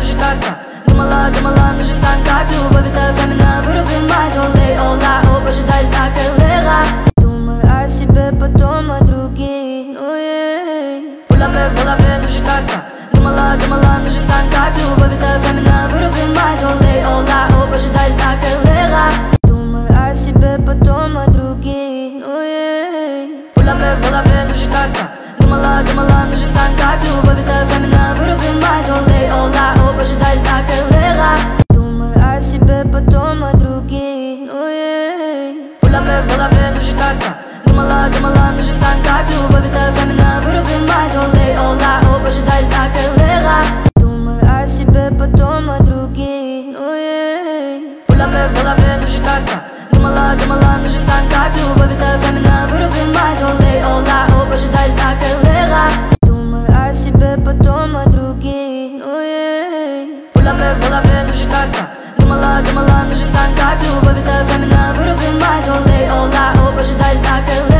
душе как так. Думала, нужен контакт. Любовь это временно, выруби май. Don't lay all out, ожидай знака лера. Думай о себе, потом о других. Пулями в голове, душе как так. Думала, нужен контакт. Любовь это временно, выруби май. Don't lay all out, ожидай знака лера. Думай о себе, потом о других. Пулями в голове, душе как так. Думала, нужен контакт. Любовь это временно, выруби май. Don't lay all out, ожидай знака лера. Думай о себе, потом о других. Пулями в голове, душе как так. Думала, нужен контакт. Любовь это временно, выруби май. Don't lay all out, ожидай знака лера. Думай о себе, потом о других. Пулями в голове, душе как так. Думала, нужен контакт. Любовь это временно, выруби май. Don't lay all out, ожидай знака лера. Думай о себе, потом о других. Пулями в голове, душе как так. Думала, нужен контакт. Любовь это временно, выруби май. Don't lay all out, ожидай знака лера.